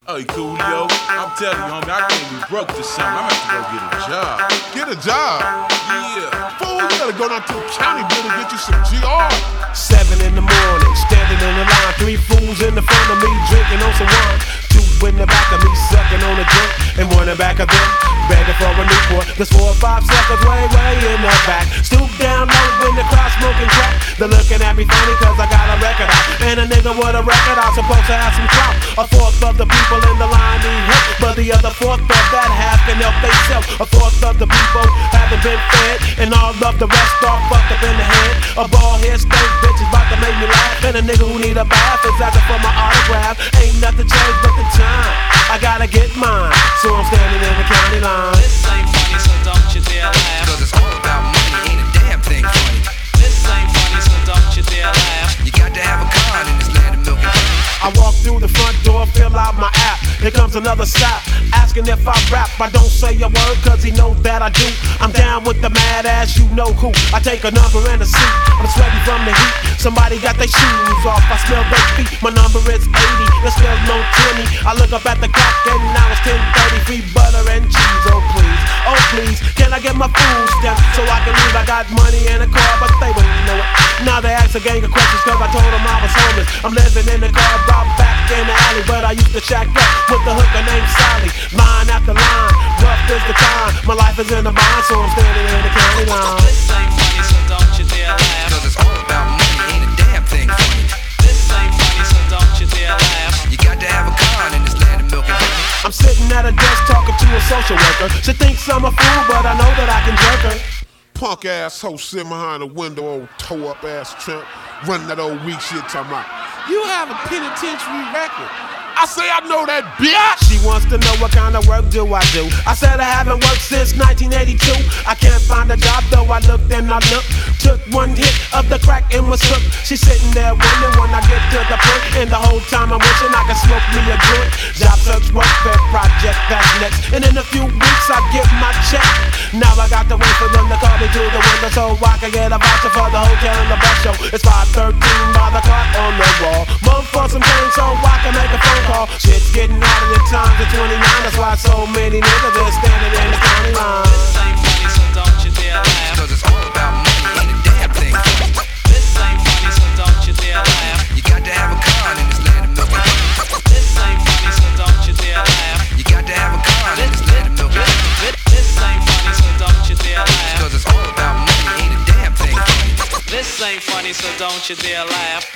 Hey, Coolio, I'm telling you, homie, I can't be broke this summer. I'm gonna have to go get a job. Get a job? Yeah. Fool, you gotta go down to the county building and get you some GR. 7 in the morning, standing in the line. 3 fools in the front of me, drinking on some wine. 2 in the back of me, sucking on a joint. And 1 in the back of them, begging for a Newport. There's 4 or 5 suckers way in the back. Stoop down low in the crowd smoking crack. They're looking at me funny cause I got a record out. And a nigga with a record out supposed to have some clout. A fourth of the people in the line need help, but the other fourth of that half can help themselves. A fourth of the people haven't been fed, and all of the rest are fucked up in the head. A bald head stank bitch is about to make me laugh, and a nigga who need a bath is asking for my autograph. Ain't nothing changed but the time. I gotta get mine, so I'm standing in the county line. This ain't funny, so don't you dare laugh. Cause it's all about money, ain't a damn thing funny. This ain't funny, so don't you dare laugh. You got to have a con in this land of milk and honey. I walk through the front door, fill out my app. Here comes another stop, asking if I rap. I don't say a word, cause he knows that I do. I'm down with the mad ass, you know who. I take a number and a seat, I'm sweaty from the heat. Somebody got their shoes off, I smell their feet. My number is 80, it smells no 20. I look up at the clock and now it's 10:30. Free butter and cheese, oh please, can I get my food stamp so I can leave? I got money in the car, but they won't know it. Now they ask a gang of questions cause I told them I was homeless. I'm living in the car, brought back in the alley, but I used to shack up with the hooker named Sally. Line after line, rough is the time. My life is in the bind, so I'm standing in the county line. This ain't funny, so don't you dare laugh. Cause it's all about money, ain't a damn thing funny. This ain't funny, so don't you dare laugh. You got to have a con in this land of milk and honey. I'm sitting at a desk talking to a social worker. She thinks I'm a fool, but I know that I can jerk her. Punk ass hoe sitting behind the window, old toe up ass tramp, running that old weak shit talking about, you have a penitentiary record. I say I know that bitch. She wants to know what kind of work do I do. I said I haven't worked since 1982. I can't find a job though I looked and I looked. Took 1 hit of the crack and was hooked. She's sitting there wondering when I get to the point. And the whole time I'm wishing I could smoke me a joint. Job search, work, fair project, that's next. And in a few weeks I get my check. Now I got to wait for them to call me to the window so I can get a voucher for the hotel and the bus show. It's 5:13 by the clock on the wall. Mom for some change so I can make a phone call. Shit's getting harder than times at 29. That's why so many niggas are standing in the county line. This ain't funny, so don't you dare laugh. Cause it's all about money, ain't a damn thing funny. This ain't funny, so don't you dare laugh. You got to have a con in this land of milk and honey. This ain't funny, so don't you dare laugh. You got to have a con in this land of milk and honey. This ain't funny, so don't you dare laugh. Cause it's all about money, ain't a damn thing funny. This ain't funny, so don't you dare laugh.